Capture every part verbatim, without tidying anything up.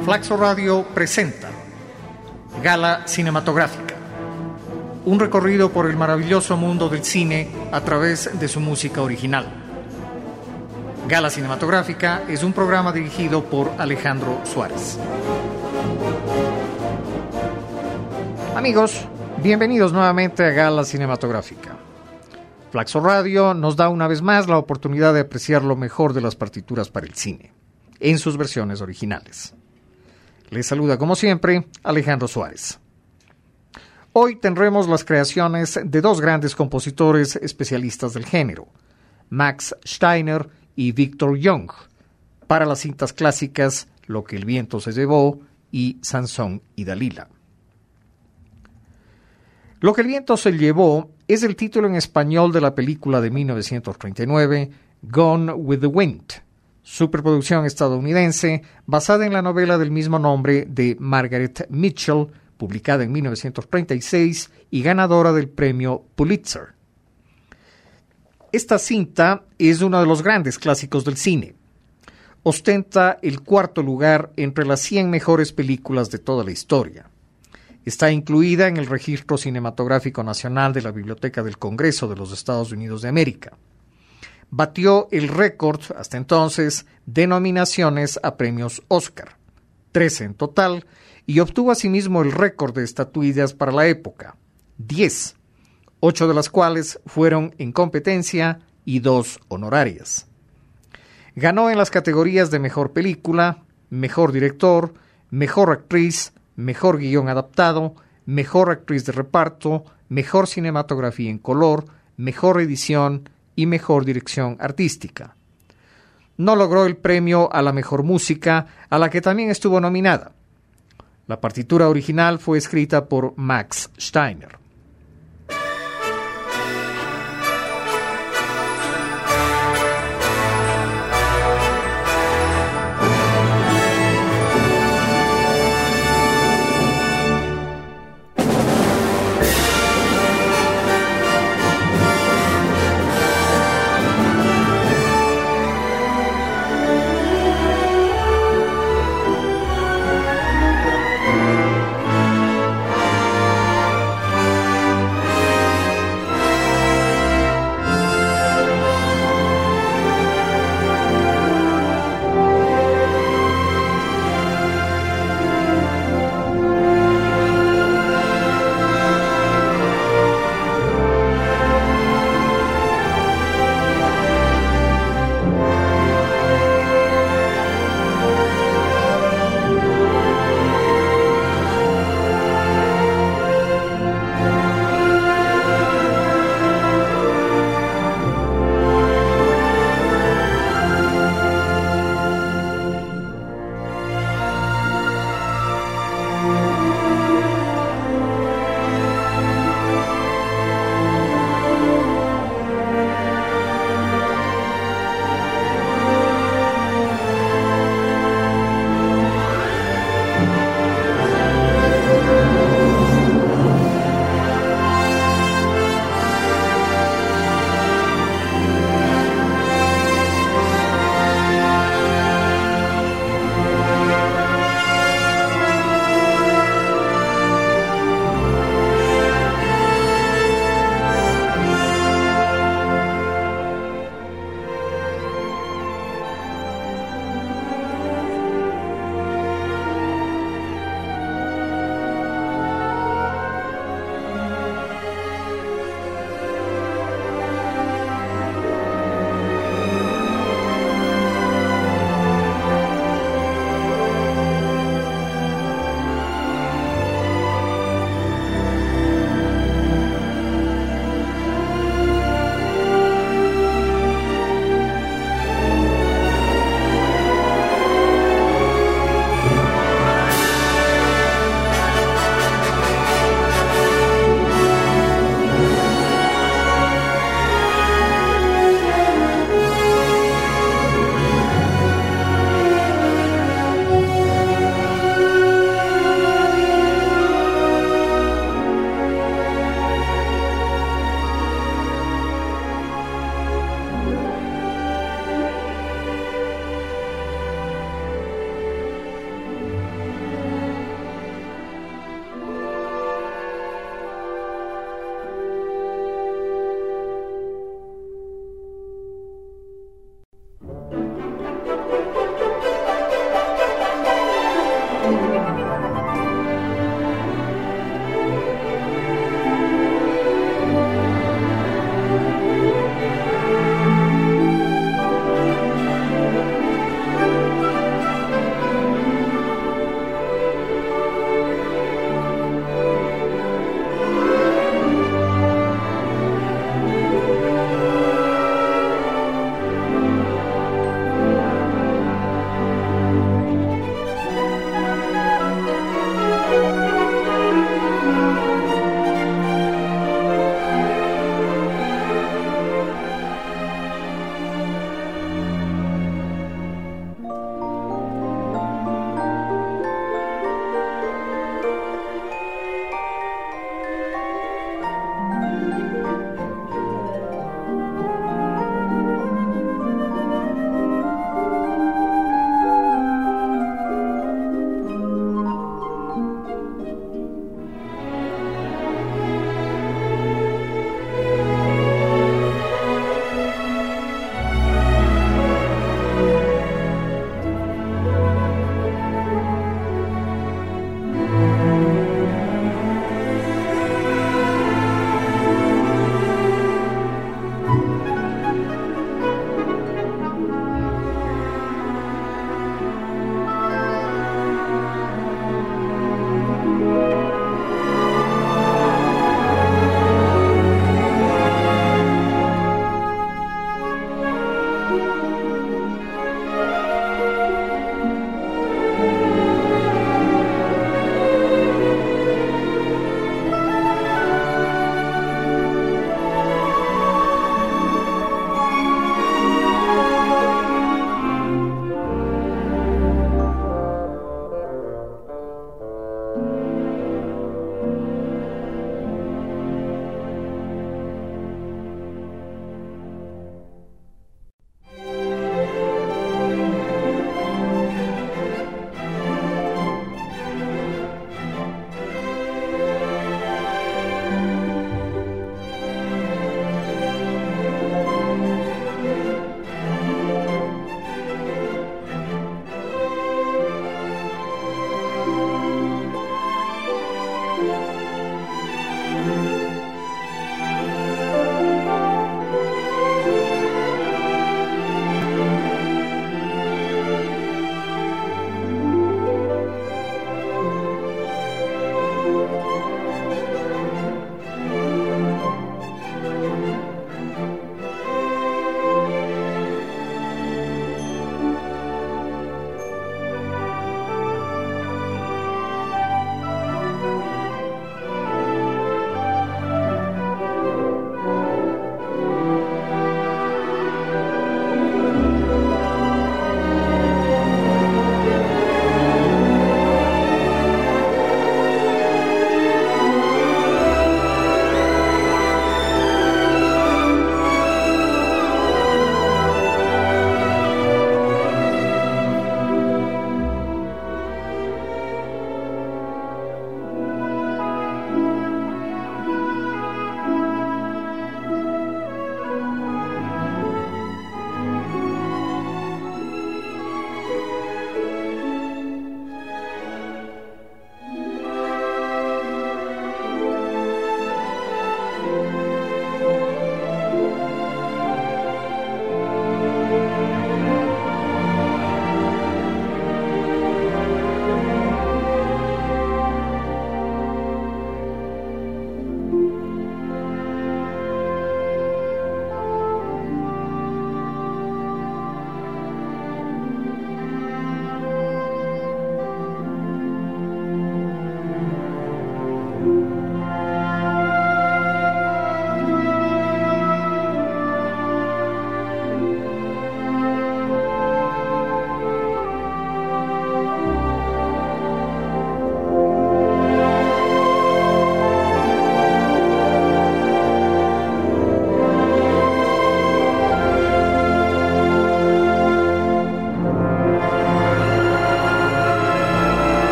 Flaxo Radio presenta Gala Cinematográfica, un recorrido por el maravilloso mundo del cine a través de su música original. Gala Cinematográfica es un programa dirigido por Alejandro Suárez. Amigos, bienvenidos nuevamente a Gala Cinematográfica. Flaxo Radio nos da una vez más la oportunidad de apreciar lo mejor de las partituras para el cine, en sus versiones originales. Les saluda como siempre Alejandro Suárez. Hoy tendremos las creaciones de dos grandes compositores especialistas del género, Max Steiner y Victor Young, para las cintas clásicas Lo que el viento se llevó y Sansón y Dalila. Lo que el viento se llevó es el título en español de la película de mil novecientos treinta y nueve, Gone with the Wind, superproducción estadounidense basada en la novela del mismo nombre de Margaret Mitchell, publicada en mil novecientos treinta y seis y ganadora del premio Pulitzer. Esta cinta es uno de los grandes clásicos del cine. Ostenta el cuarto lugar entre las cien mejores películas de toda la historia. Está incluida en el Registro Cinematográfico Nacional de la Biblioteca del Congreso de los Estados Unidos de América. Batió el récord, hasta entonces, de nominaciones a premios Oscar, trece en total, y obtuvo asimismo el récord de estatuillas para la época, diez, ocho de las cuales fueron en competencia y dos honorarias. Ganó en las categorías de Mejor Película, Mejor Director, Mejor Actriz, Mejor Guión Adaptado, Mejor Actriz de Reparto, Mejor Cinematografía en Color, Mejor Edición y Mejor Dirección Artística. No logró el premio a la Mejor Música, a la que también estuvo nominada. La partitura original fue escrita por Max Steiner.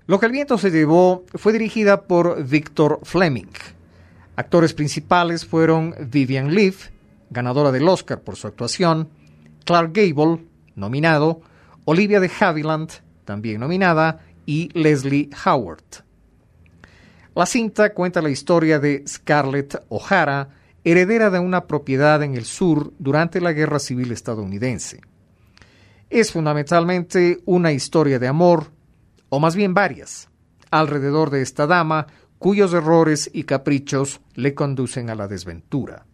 Lo que el viento se llevó fue dirigida por Victor Fleming. Actores principales fueron Vivien Leigh, ganadora del Oscar por su actuación, Clark Gable, nominado, Olivia de Havilland, también nominada, y Leslie Howard. La cinta cuenta la historia de Scarlett O'Hara, heredera de una propiedad en el sur durante la Guerra Civil estadounidense. Es fundamentalmente una historia de amor, o más bien varias, alrededor de esta dama cuyos errores y caprichos le conducen a la desventura.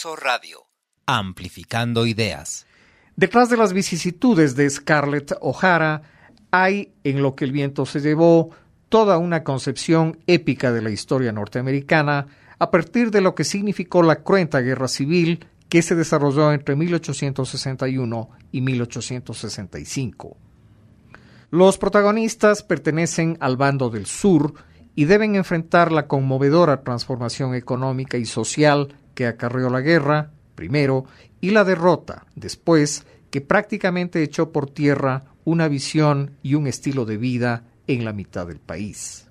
Expreso Radio. Amplificando ideas. Detrás de las vicisitudes de Scarlett O'Hara hay, en Lo que el viento se llevó, toda una concepción épica de la historia norteamericana a partir de lo que significó la cruenta guerra civil que se desarrolló entre mil ochocientos sesenta y uno y mil ochocientos sesenta y cinco. Los protagonistas pertenecen al bando del sur y deben enfrentar la conmovedora transformación económica y social que acarreó la guerra, primero, y la derrota, después, que prácticamente echó por tierra una visión y un estilo de vida en la mitad del país.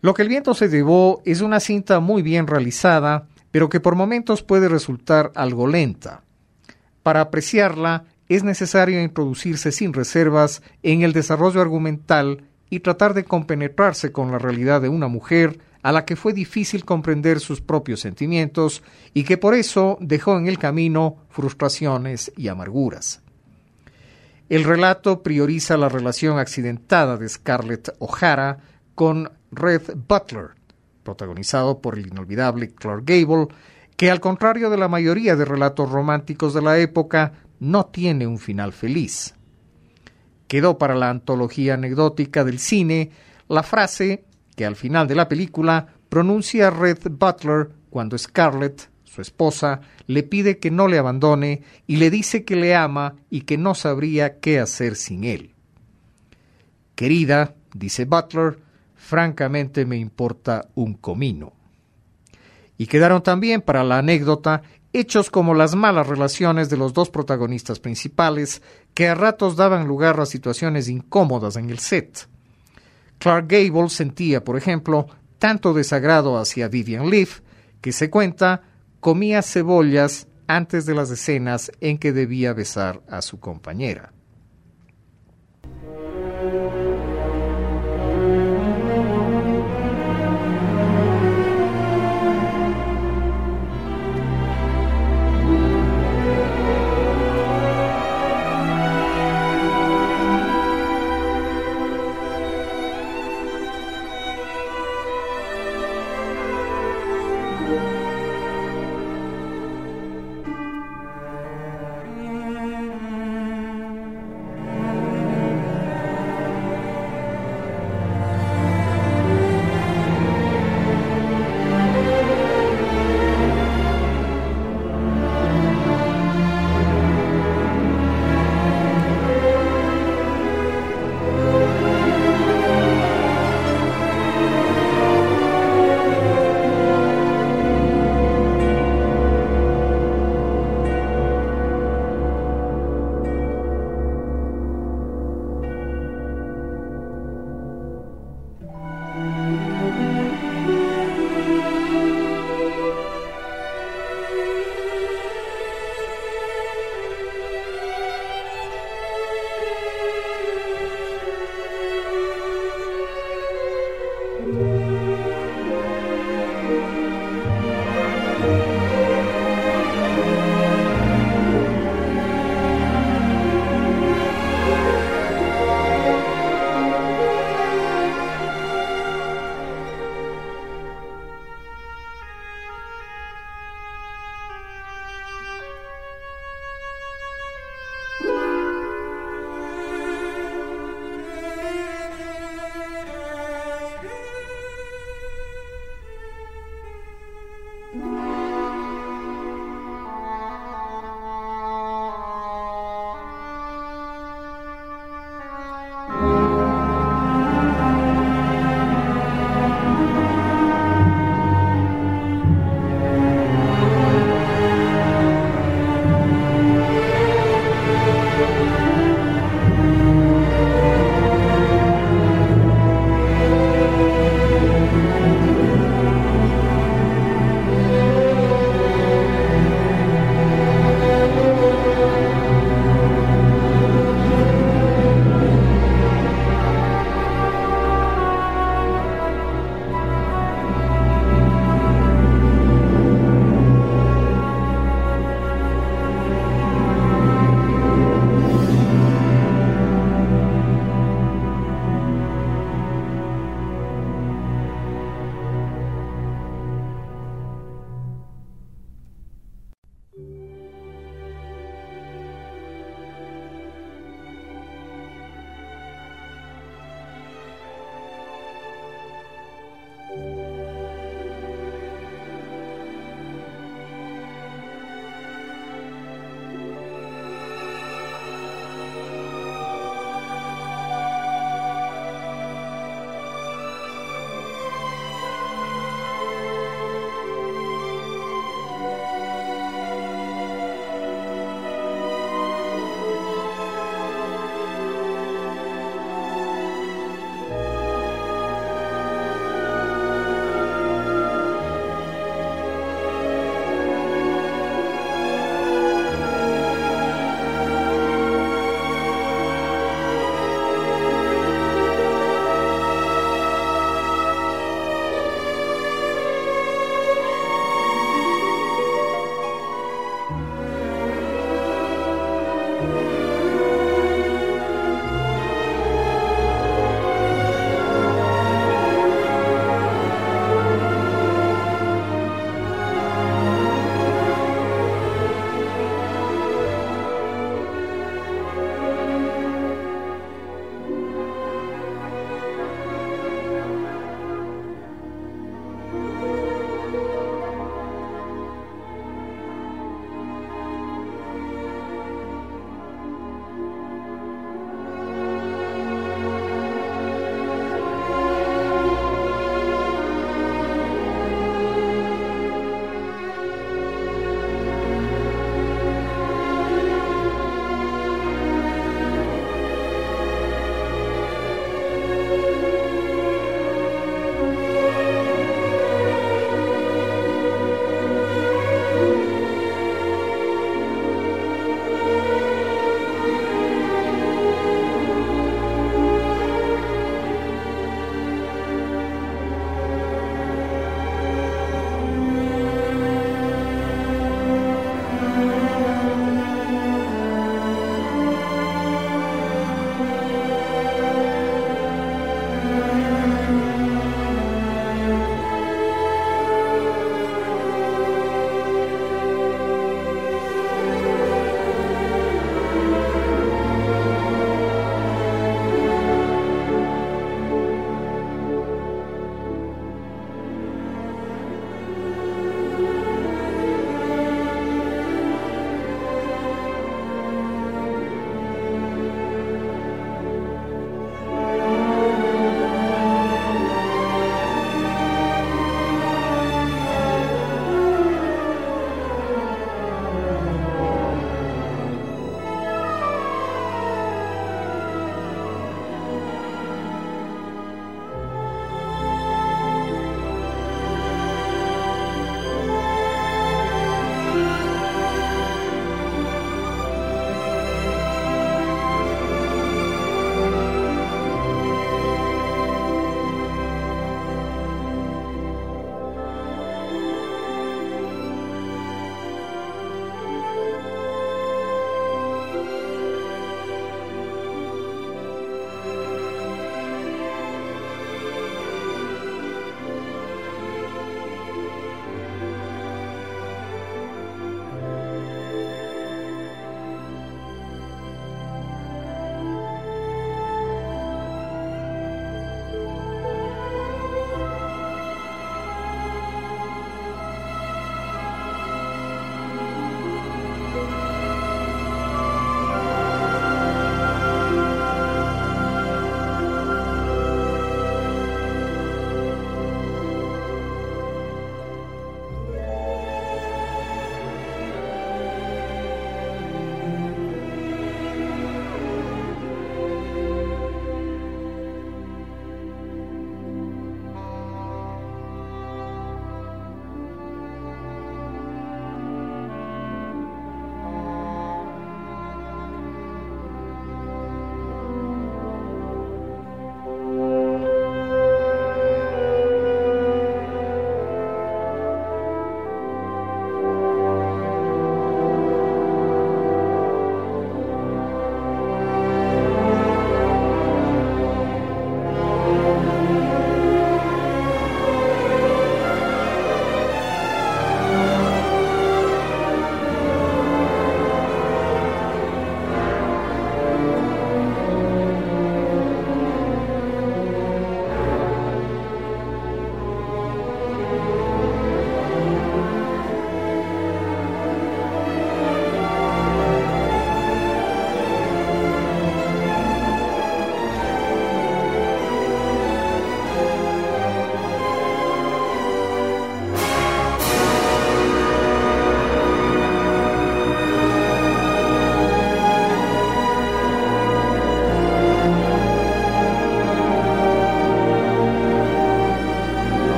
Lo que el viento se llevó es una cinta muy bien realizada, pero que por momentos puede resultar algo lenta. Para apreciarla, es necesario introducirse sin reservas en el desarrollo argumental y tratar de compenetrarse con la realidad de una mujer a la que fue difícil comprender sus propios sentimientos y que por eso dejó en el camino frustraciones y amarguras. El relato prioriza la relación accidentada de Scarlett O'Hara con Red Butler, protagonizado por el inolvidable Clark Gable, que al contrario de la mayoría de relatos románticos de la época, no tiene un final feliz. Quedó para la antología anecdótica del cine la frase que al final de la película pronuncia Red Butler cuando Scarlett, su esposa, le pide que no le abandone y le dice que le ama y que no sabría qué hacer sin él. Querida, dice Butler, francamente me importa un comino. Y quedaron también para la anécdota hechos como las malas relaciones de los dos protagonistas principales, que a ratos daban lugar a situaciones incómodas en el set. Clark Gable sentía, por ejemplo, tanto desagrado hacia Vivien Leigh, que se cuenta comía cebollas antes de las escenas en que debía besar a su compañera.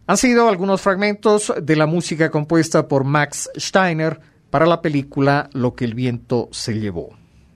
Han sido algunos fragmentos de la música compuesta por Max Steiner para la película Lo que el viento se llevó.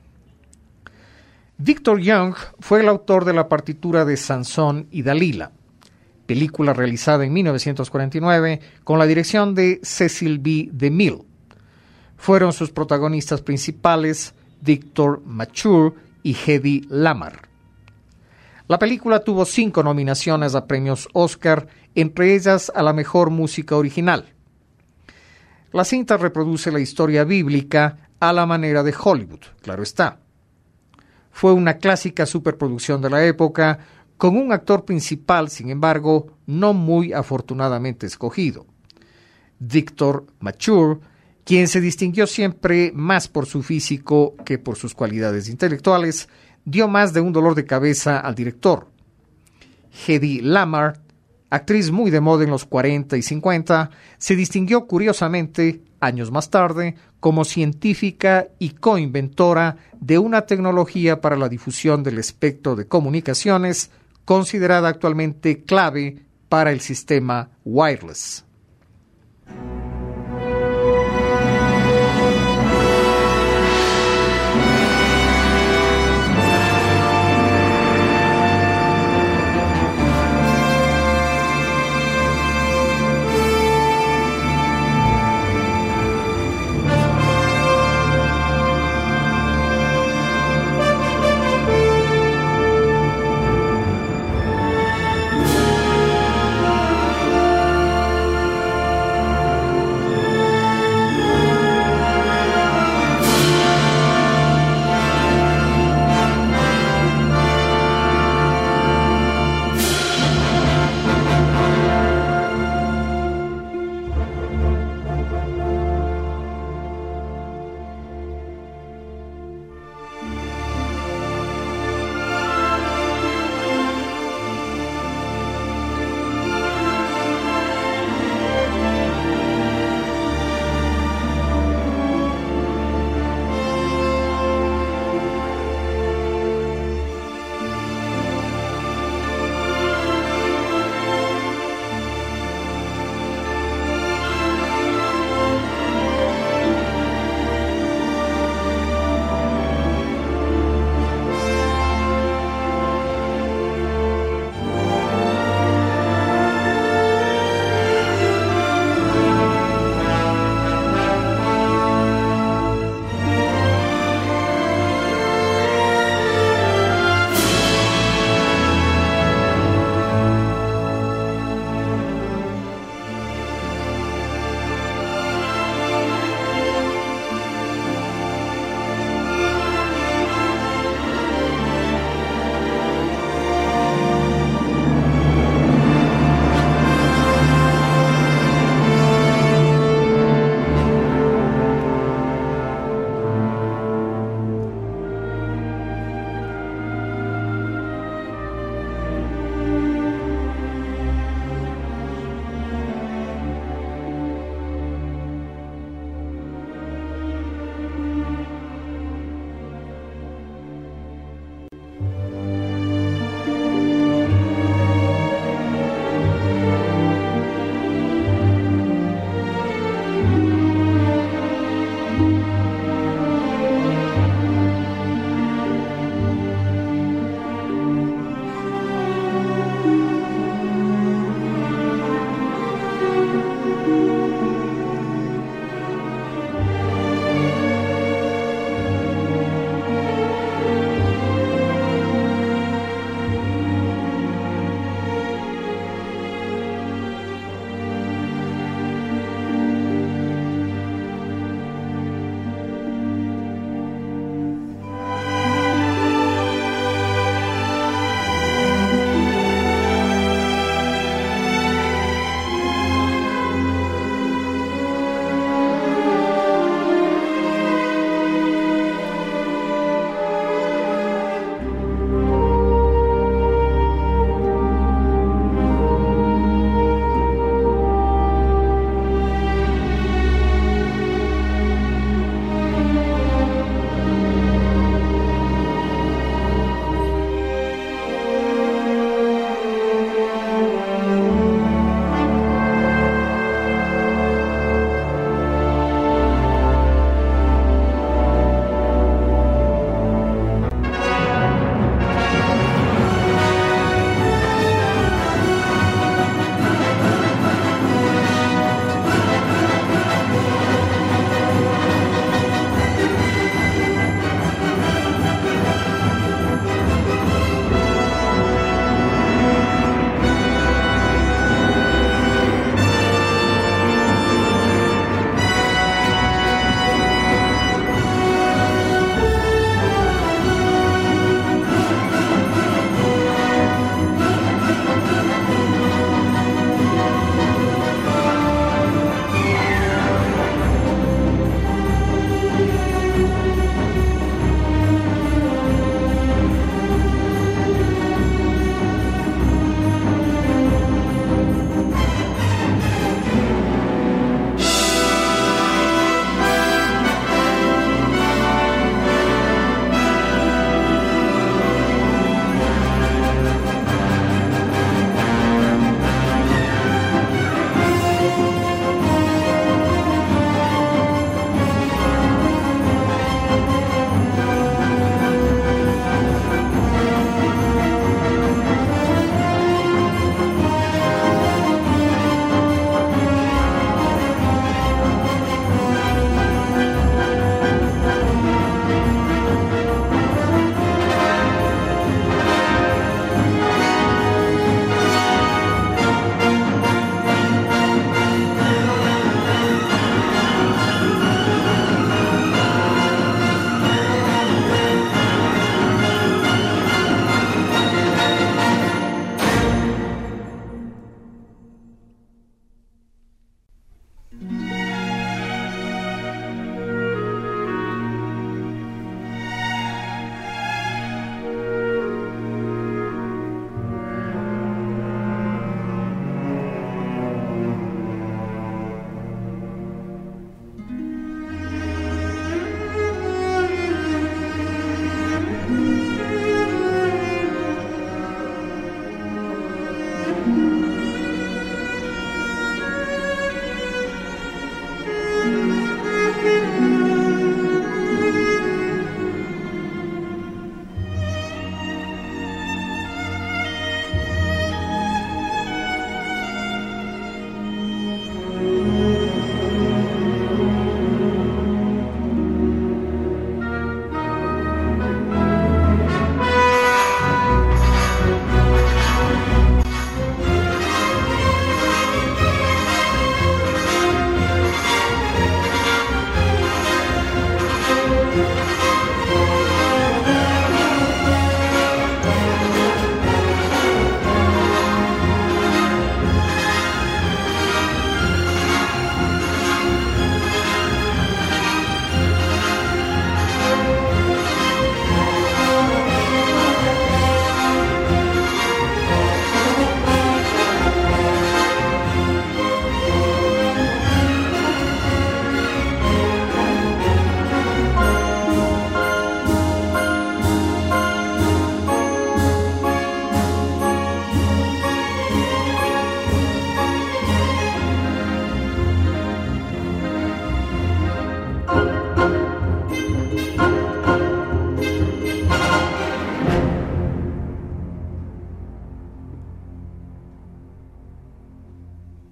Victor Young fue el autor de la partitura de Sansón y Dalila, película realizada en mil novecientos cuarenta y nueve con la dirección de Cecil B. DeMille. Fueron sus protagonistas principales Victor Mature y Hedy Lamarr. La película tuvo cinco nominaciones a premios Oscar, entre ellas a la mejor música original. La cinta reproduce la historia bíblica a la manera de Hollywood, claro está. Fue una clásica superproducción de la época, con un actor principal, sin embargo, no muy afortunadamente escogido. Victor Mature, quien se distinguió siempre más por su físico que por sus cualidades intelectuales, dio más de un dolor de cabeza al director. Hedy Lamarr, actriz muy de moda en los cuarenta y cincuenta, se distinguió curiosamente, años más tarde, como científica y coinventora de una tecnología para la difusión del espectro de comunicaciones, considerada actualmente clave para el sistema wireless.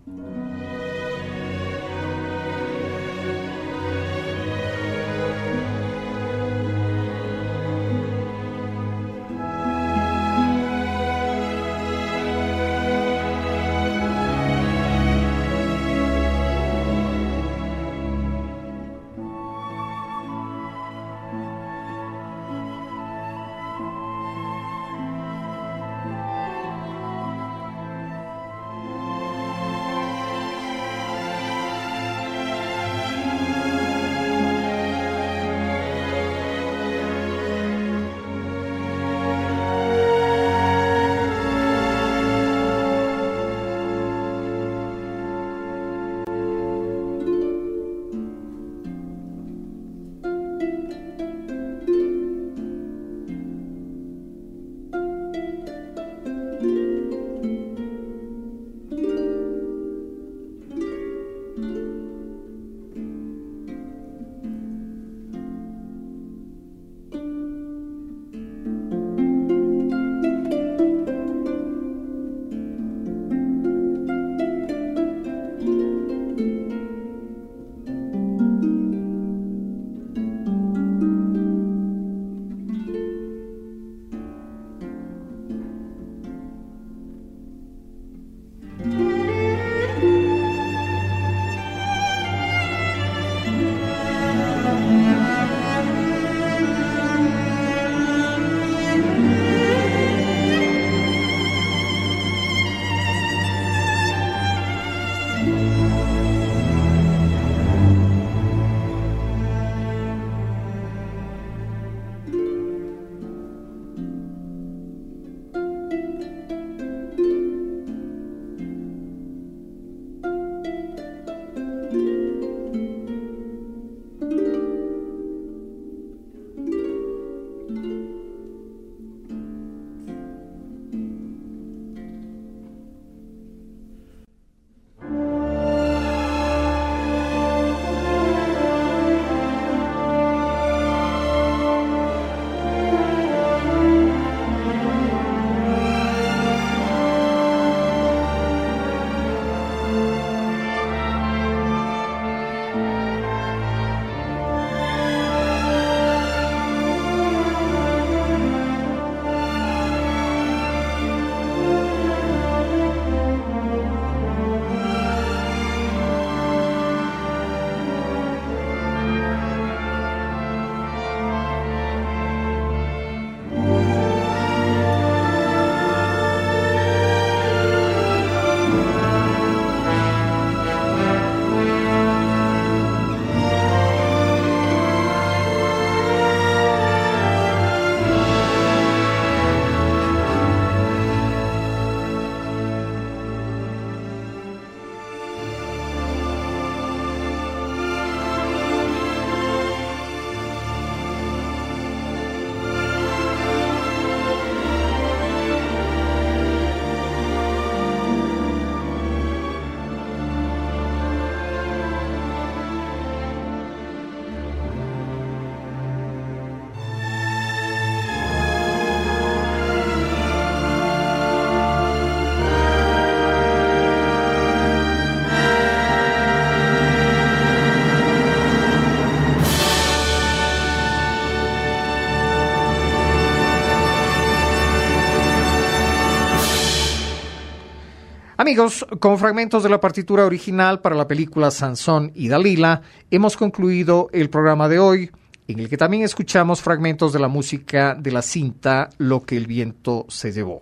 Amigos, con fragmentos de la partitura original para la película Sansón y Dalila, hemos concluido el programa de hoy, en el que también escuchamos fragmentos de la música de la cinta Lo que el viento se llevó.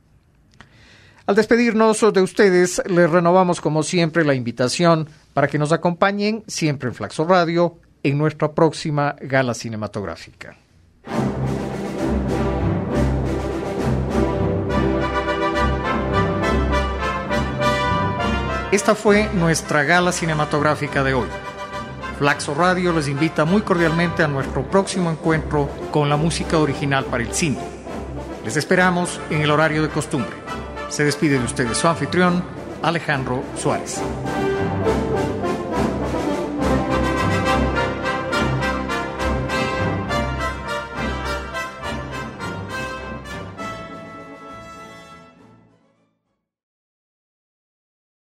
Al despedirnos de ustedes, les renovamos como siempre la invitación para que nos acompañen siempre en Flaxo Radio en nuestra próxima gala cinematográfica. Esta fue nuestra gala cinematográfica de hoy. Flaxo Radio les invita muy cordialmente a nuestro próximo encuentro con la música original para el cine. Les esperamos en el horario de costumbre. Se despide de ustedes su anfitrión, Alejandro Suárez.